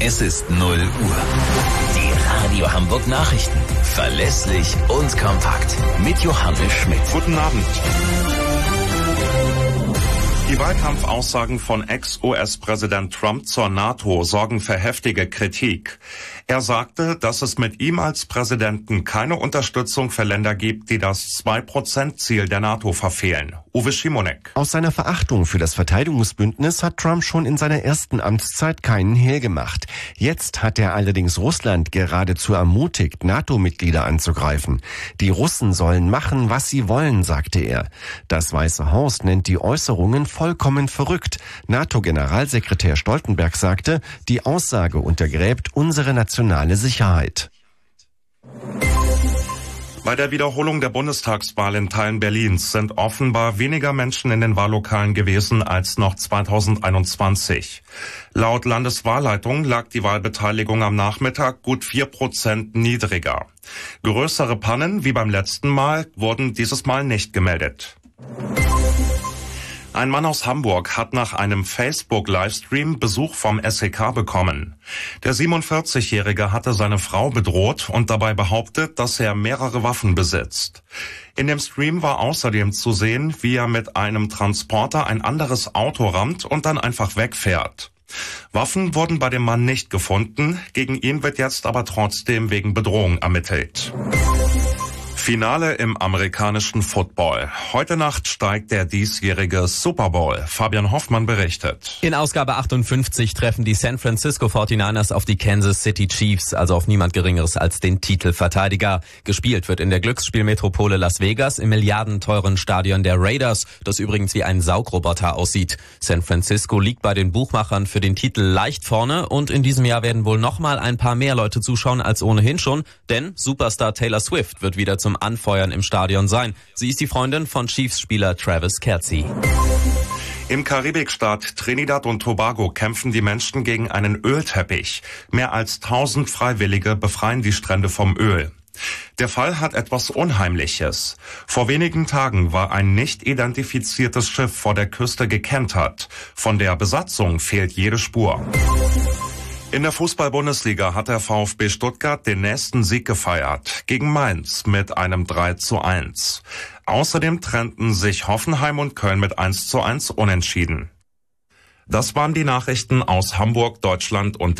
Es ist 0 Uhr. Die Radio Hamburg Nachrichten. Verlässlich und kompakt. Mit Johannes Schmidt. Guten Abend. Die Wahlkampfaussagen von Ex-US-Präsident Trump zur NATO sorgen für heftige Kritik. Er sagte, dass es mit ihm als Präsidenten keine Unterstützung für Länder gibt, die das 2%-Ziel der NATO verfehlen. Uwe Schimonek. Aus seiner Verachtung für das Verteidigungsbündnis hat Trump schon in seiner ersten Amtszeit keinen Hehl gemacht. Jetzt hat er allerdings Russland geradezu ermutigt, NATO-Mitglieder anzugreifen. Die Russen sollen machen, was sie wollen, sagte er. Das Weiße Haus nennt die Äußerungen vollkommen verrückt. NATO-Generalsekretär Stoltenberg sagte, die Aussage untergräbt unsere nationale Sicherheit. Bei der Wiederholung der Bundestagswahl in Teilen Berlins sind offenbar weniger Menschen in den Wahllokalen gewesen als noch 2021. Laut Landeswahlleitung lag die Wahlbeteiligung am Nachmittag gut 4% niedriger. Größere Pannen wie beim letzten Mal wurden dieses Mal nicht gemeldet. Ein Mann aus Hamburg hat nach einem Facebook-Livestream Besuch vom SEK bekommen. Der 47-Jährige hatte seine Frau bedroht und dabei behauptet, dass er mehrere Waffen besitzt. In dem Stream war außerdem zu sehen, wie er mit einem Transporter ein anderes Auto rammt und dann einfach wegfährt. Waffen wurden bei dem Mann nicht gefunden, gegen ihn wird jetzt aber trotzdem wegen Bedrohung ermittelt. Finale im amerikanischen Football. Heute Nacht steigt der diesjährige Super Bowl. Fabian Hoffmann berichtet. In Ausgabe 58 treffen die San Francisco 49ers auf die Kansas City Chiefs, also auf niemand Geringeres als den Titelverteidiger. Gespielt wird in der Glücksspielmetropole Las Vegas im milliardenteuren Stadion der Raiders, das übrigens wie ein Saugroboter aussieht. San Francisco liegt bei den Buchmachern für den Titel leicht vorne und in diesem Jahr werden wohl nochmal ein paar mehr Leute zuschauen als ohnehin schon, denn Superstar Taylor Swift wird wieder zum Anfeuern im Stadion sein. Sie ist die Freundin von Chiefs-Spieler Travis Kelce. Im Karibikstaat Trinidad und Tobago kämpfen die Menschen gegen einen Ölteppich. Mehr als 1000 Freiwillige befreien die Strände vom Öl. Der Fall hat etwas Unheimliches. Vor wenigen Tagen war ein nicht identifiziertes Schiff vor der Küste gekentert. Von der Besatzung fehlt jede Spur. In der Fußball-Bundesliga hat der VfB Stuttgart den nächsten Sieg gefeiert, gegen Mainz mit einem 3:1. Außerdem trennten sich Hoffenheim und Köln mit 1:1 unentschieden. Das waren die Nachrichten aus Hamburg, Deutschland und